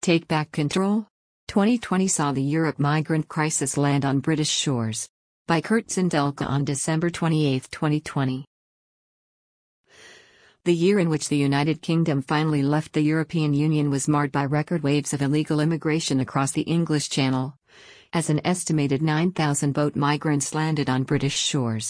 Take back control? 2020 saw the Europe migrant crisis land on British shores. By Kurt Zindelka on December 28, 2020. The year in which the United Kingdom finally left the European Union was marred by record waves of illegal immigration across the English Channel, as an estimated 9,000 boat migrants landed on British shores.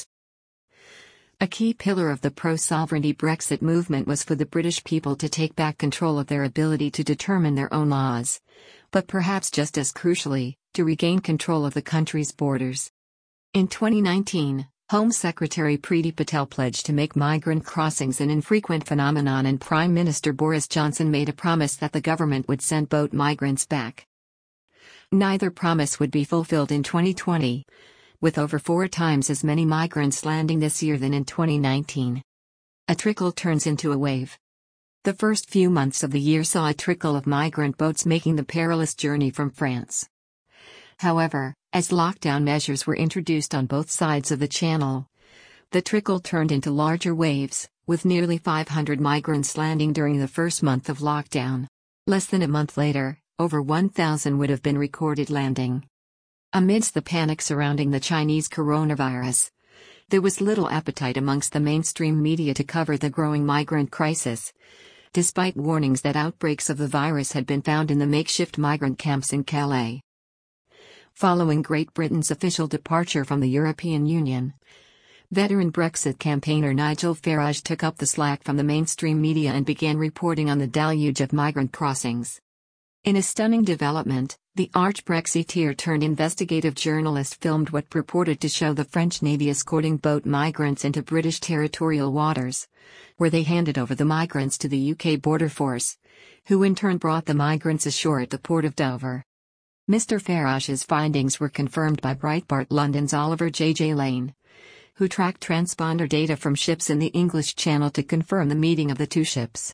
A key pillar of the pro-sovereignty Brexit movement was for the British people to take back control of their ability to determine their own laws, but perhaps just as crucially, to regain control of the country's borders. In 2019, Home Secretary Priti Patel pledged to make migrant crossings an infrequent phenomenon, and Prime Minister Boris Johnson made a promise that the government would send boat migrants back. Neither promise would be fulfilled in 2020, with over 4 times as many migrants landing this year than in 2019. A trickle turns into a wave. The first few months of the year saw a trickle of migrant boats making the perilous journey from France. However, as lockdown measures were introduced on both sides of the Channel, the trickle turned into larger waves, with nearly 500 migrants landing during the first month of lockdown. Less than a month later, over 1,000 would have been recorded landing. Amidst the panic surrounding the Chinese coronavirus, there was little appetite amongst the mainstream media to cover the growing migrant crisis, despite warnings that outbreaks of the virus had been found in the makeshift migrant camps in Calais. Following Great Britain's official departure from the European Union, veteran Brexit campaigner Nigel Farage took up the slack from the mainstream media and began reporting on the deluge of migrant crossings. In a stunning development, the arch-Brexiteer turned investigative journalist filmed what purported to show the French Navy escorting boat migrants into British territorial waters, where they handed over the migrants to the UK Border Force, who in turn brought the migrants ashore at the port of Dover. Mr. Farage's findings were confirmed by Breitbart London's Oliver J.J. Lane, who tracked transponder data from ships in the English Channel to confirm the meeting of the two ships.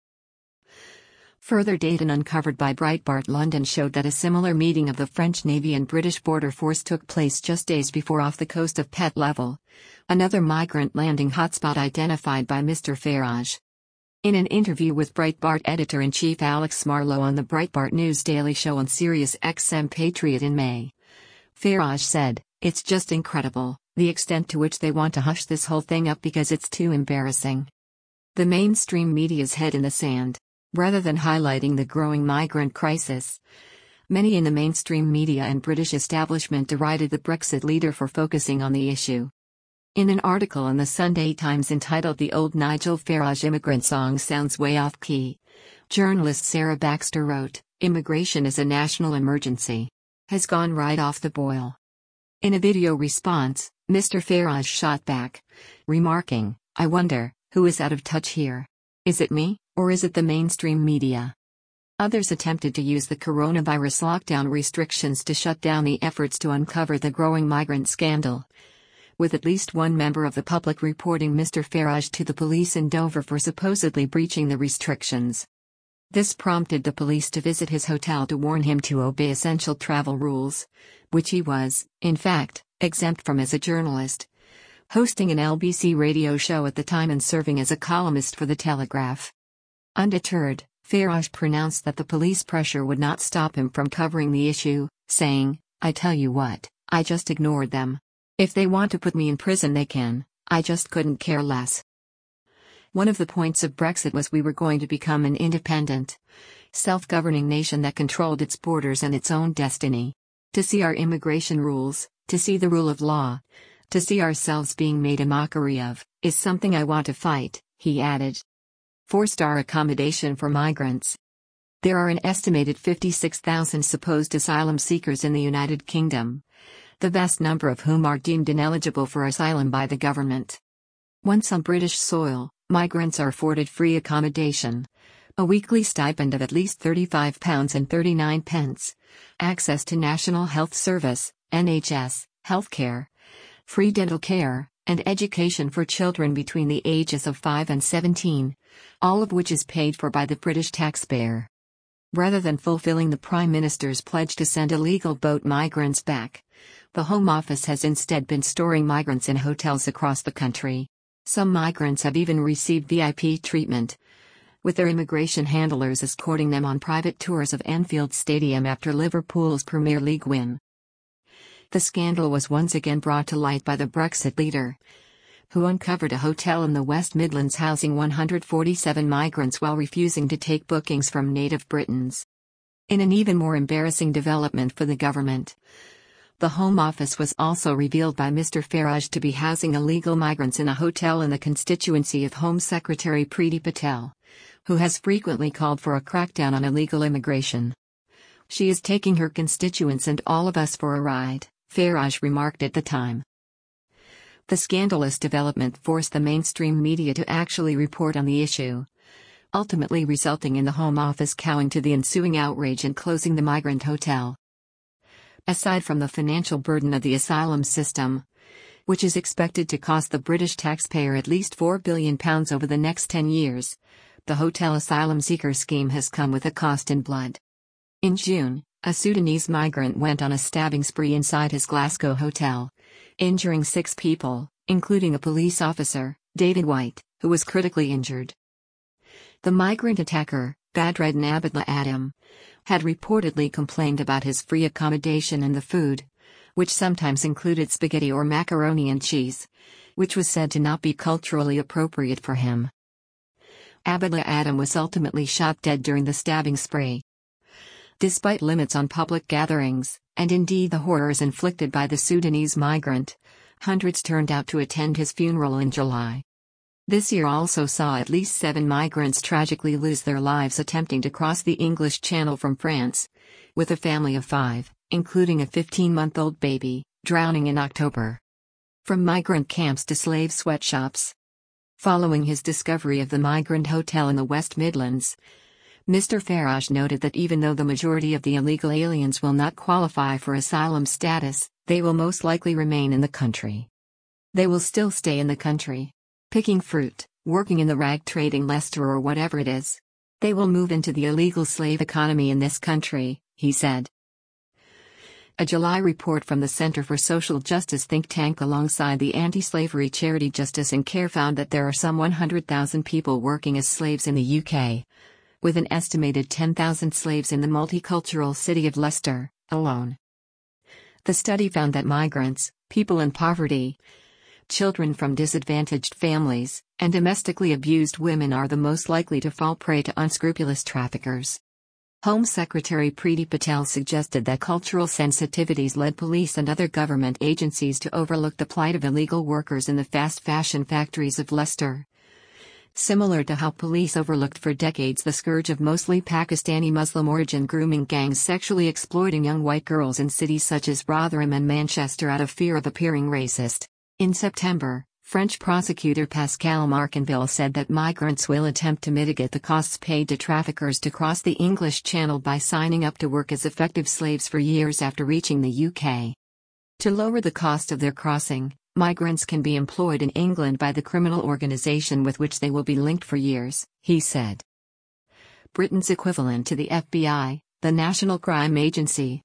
Further data uncovered by Breitbart London showed that a similar meeting of the French Navy and British Border Force took place just days before off the coast of Pett Level, another migrant landing hotspot identified by Mr. Farage. In an interview with Breitbart editor-in-chief Alex Marlow on the Breitbart News Daily Show on Sirius XM Patriot in May, Farage said, "It's just incredible, the extent to which they want to hush this whole thing up because it's too embarrassing." The mainstream media's head in the sand. Rather than highlighting the growing migrant crisis, many in the mainstream media and British establishment derided the Brexit leader for focusing on the issue. In an article in the Sunday Times entitled "The Old Nigel Farage Immigrant Song Sounds Way Off Key," journalist Sarah Baxter wrote, "Immigration is a national emergency. Has gone right off the boil." In a video response, Mr. Farage shot back, remarking, "I wonder, who is out of touch here? Is it me, or is it the mainstream media?" Others attempted to use the coronavirus lockdown restrictions to shut down the efforts to uncover the growing migrant scandal, with at least one member of the public reporting Mr. Farage to the police in Dover for supposedly breaching the restrictions. This prompted the police to visit his hotel to warn him to obey essential travel rules, which he was, in fact, exempt from as a journalist, hosting an LBC radio show at the time and serving as a columnist for The Telegraph. Undeterred, Farage pronounced that the police pressure would not stop him from covering the issue, saying, "I tell you what, I just ignored them. If they want to put me in prison they can, I just couldn't care less." One of the points of Brexit was we were going to become an independent, self-governing nation that controlled its borders and its own destiny. To see our immigration rules, to see the rule of law, to see ourselves being made a mockery of, is something I want to fight, he added. 4-star accommodation for migrants. There are an estimated 56,000 supposed asylum seekers in the United Kingdom, the vast number of whom are deemed ineligible for asylum by the government. Once on British soil, migrants are afforded free accommodation, a weekly stipend of at least £30.39, access to National Health Service, NHS, healthcare, free dental care, and education for children between the ages of 5 and 17, all of which is paid for by the British taxpayer. Rather than fulfilling the Prime Minister's pledge to send illegal boat migrants back, the Home Office has instead been storing migrants in hotels across the country. Some migrants have even received VIP treatment, with their immigration handlers escorting them on private tours of Anfield Stadium after Liverpool's Premier League win. The scandal was once again brought to light by the Brexit leader, who uncovered a hotel in the West Midlands housing 147 migrants while refusing to take bookings from native Britons. In an even more embarrassing development for the government, the Home Office was also revealed by Mr. Farage to be housing illegal migrants in a hotel in the constituency of Home Secretary Priti Patel, who has frequently called for a crackdown on illegal immigration. "She is taking her constituents and all of us for a ride," Farage remarked at the time. The scandalous development forced the mainstream media to actually report on the issue, ultimately resulting in the Home Office cowing to the ensuing outrage and closing the migrant hotel. Aside from the financial burden of the asylum system, which is expected to cost the British taxpayer at least £4 billion over the next 10 years, the hotel asylum seeker scheme has come with a cost in blood. In June, a Sudanese migrant went on a stabbing spree inside his Glasgow hotel, injuring 6 people, including a police officer, David White, who was critically injured. The migrant attacker, Badreddin Abdullah Adam, had reportedly complained about his free accommodation and the food, which sometimes included spaghetti or macaroni and cheese, which was said to not be culturally appropriate for him. Abdullah Adam was ultimately shot dead during the stabbing spree. Despite limits on public gatherings, and indeed the horrors inflicted by the Sudanese migrant, hundreds turned out to attend his funeral in July. This year also saw at least 7 migrants tragically lose their lives attempting to cross the English Channel from France, with a family of 5, including a 15-month-old baby, drowning in October. From migrant camps to slave sweatshops. Following his discovery of the migrant hotel in the West Midlands, Mr. Farage noted that even though the majority of the illegal aliens will not qualify for asylum status, they will most likely remain in the country. They will still stay in the country, picking fruit, working in the rag trade in Leicester or whatever it is. They will move into the illegal slave economy in this country, he said. A July report from the Center for Social Justice think tank alongside the anti-slavery charity Justice and Care found that there are some 100,000 people working as slaves in the UK, with an estimated 10,000 slaves in the multicultural city of Leicester alone. The study found that migrants, people in poverty, children from disadvantaged families, and domestically abused women are the most likely to fall prey to unscrupulous traffickers. Home Secretary Priti Patel suggested that cultural sensitivities led police and other government agencies to overlook the plight of illegal workers in the fast fashion factories of Leicester. Similar to how police overlooked for decades the scourge of mostly Pakistani Muslim origin grooming gangs sexually exploiting young white girls in cities such as Rotherham and Manchester out of fear of appearing racist. In September, French prosecutor Pascal Marcanville said that migrants will attempt to mitigate the costs paid to traffickers to cross the English Channel by signing up to work as effective slaves for years after reaching the UK. To lower the cost of their crossing, migrants can be employed in England by the criminal organisation with which they will be linked for years, he said. Britain's equivalent to the FBI, the National Crime Agency,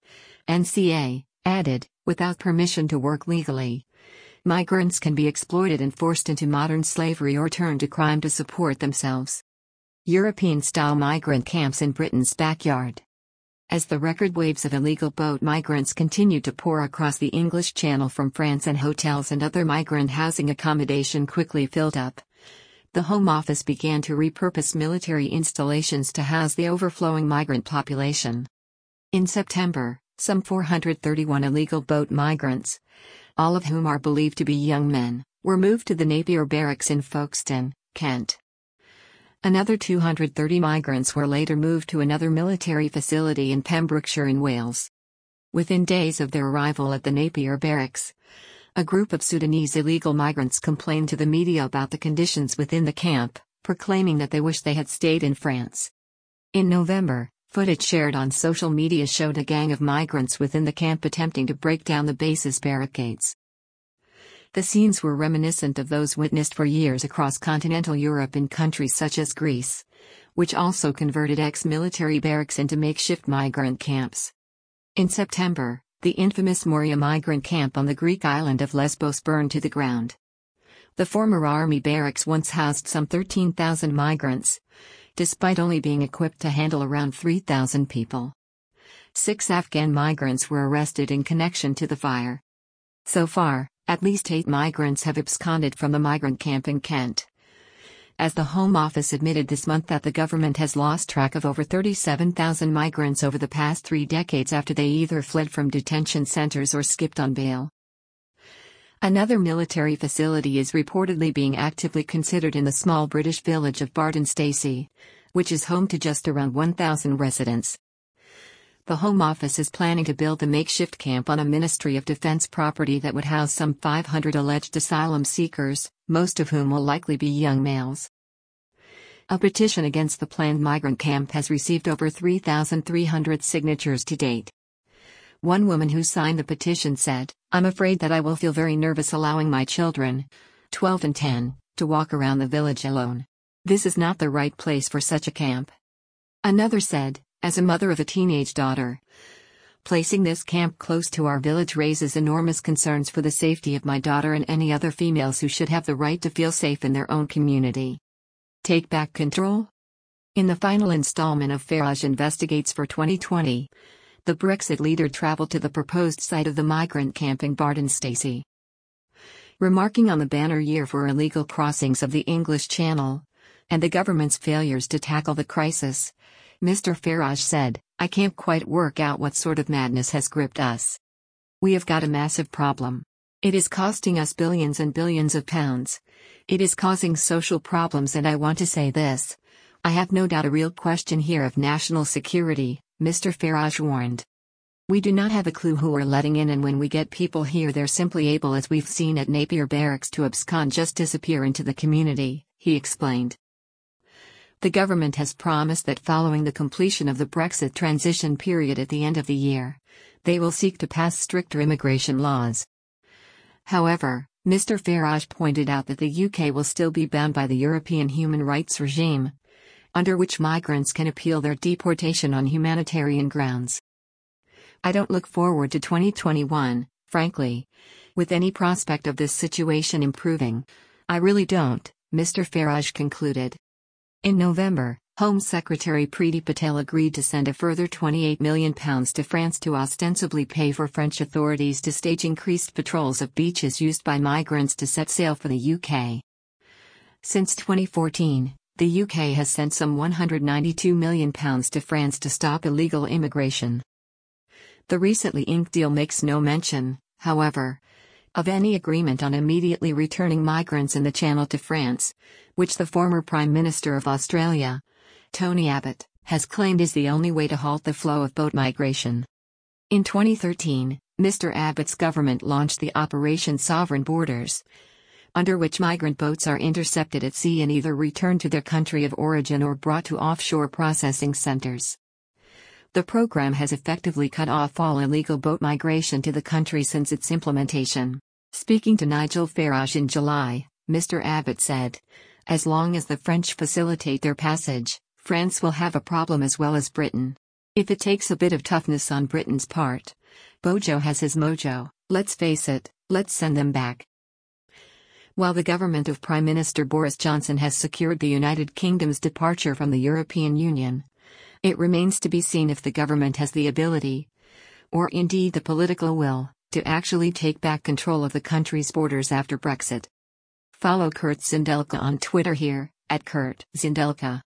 NCA, added, without permission to work legally, migrants can be exploited and forced into modern slavery or turned to crime to support themselves. European-style migrant camps in Britain's backyard. As the record waves of illegal boat migrants continued to pour across the English Channel from France and hotels and other migrant housing accommodation quickly filled up, the Home Office began to repurpose military installations to house the overflowing migrant population. In September, some 431 illegal boat migrants, all of whom are believed to be young men, were moved to the Napier Barracks in Folkestone, Kent. Another 230 migrants were later moved to another military facility in Pembrokeshire in Wales. Within days of their arrival at the Napier Barracks, a group of Sudanese illegal migrants complained to the media about the conditions within the camp, proclaiming that they wish they had stayed in France. In November, footage shared on social media showed a gang of migrants within the camp attempting to break down the base's barricades. The scenes were reminiscent of those witnessed for years across continental Europe in countries such as Greece, which also converted ex-military barracks into makeshift migrant camps. In September, the infamous Moria migrant camp on the Greek island of Lesbos burned to the ground. The former army barracks once housed some 13,000 migrants, despite only being equipped to handle around 3,000 people. 6 Afghan migrants were arrested in connection to the fire. So far, at least 8 migrants have absconded from the migrant camp in Kent. As the Home Office admitted this month that the government has lost track of over 37,000 migrants over the past 3 decades after they either fled from detention centers or skipped on bail. Another military facility is reportedly being actively considered in the small British village of Barton Stacey, which is home to just around 1,000 residents. The Home Office is planning to build the makeshift camp on a Ministry of Defense property that would house some 500 alleged asylum seekers, most of whom will likely be young males. A petition against the planned migrant camp has received over 3,300 signatures to date. One woman who signed the petition said, "I'm afraid that I will feel very nervous allowing my children, 12 and 10, to walk around the village alone. This is not the right place for such a camp." Another said, "As a mother of a teenage daughter, placing this camp close to our village raises enormous concerns for the safety of my daughter and any other females who should have the right to feel safe in their own community." Take back control? In the final installment of Farage Investigates for 2020, the Brexit leader travelled to the proposed site of the migrant camp in Barton Stacey. Remarking on the banner year for illegal crossings of the English Channel, and the government's failures to tackle the crisis, Mr. Farage said, "I can't quite work out what sort of madness has gripped us. We have got a massive problem. It is costing us billions and billions of pounds. It is causing social problems, and I want to say this. I have no doubt a real question here of national security," Mr. Farage warned. "We do not have a clue who we're letting in, and when we get people here they're simply able, as we've seen at Napier Barracks, to abscond, just disappear into the community," he explained. The government has promised that following the completion of the Brexit transition period at the end of the year, they will seek to pass stricter immigration laws. However, Mr. Farage pointed out that the UK will still be bound by the European human rights regime, under which migrants can appeal their deportation on humanitarian grounds. "I don't look forward to 2021, frankly, with any prospect of this situation improving. I really don't," Mr. Farage concluded. In November, Home Secretary Priti Patel agreed to send a further £28 million to France to ostensibly pay for French authorities to stage increased patrols of beaches used by migrants to set sail for the UK. Since 2014, the UK has sent some £192 million to France to stop illegal immigration. The recently inked deal makes no mention, however, of any agreement on immediately returning migrants in the Channel to France, which the former Prime Minister of Australia, Tony Abbott, has claimed is the only way to halt the flow of boat migration. In 2013, Mr. Abbott's government launched the Operation Sovereign Borders, under which migrant boats are intercepted at sea and either returned to their country of origin or brought to offshore processing centers. The program has effectively cut off all illegal boat migration to the country since its implementation. Speaking to Nigel Farage in July, Mr. Abbott said, "As long as the French facilitate their passage, France will have a problem as well as Britain. If it takes a bit of toughness on Britain's part, Bojo has his mojo, let's face it, let's send them back." While the government of Prime Minister Boris Johnson has secured the United Kingdom's departure from the European Union, it remains to be seen if the government has the ability, or indeed the political will, to actually take back control of the country's borders after Brexit. Follow Kurt Zindelka on Twitter here, @KurtZindelka.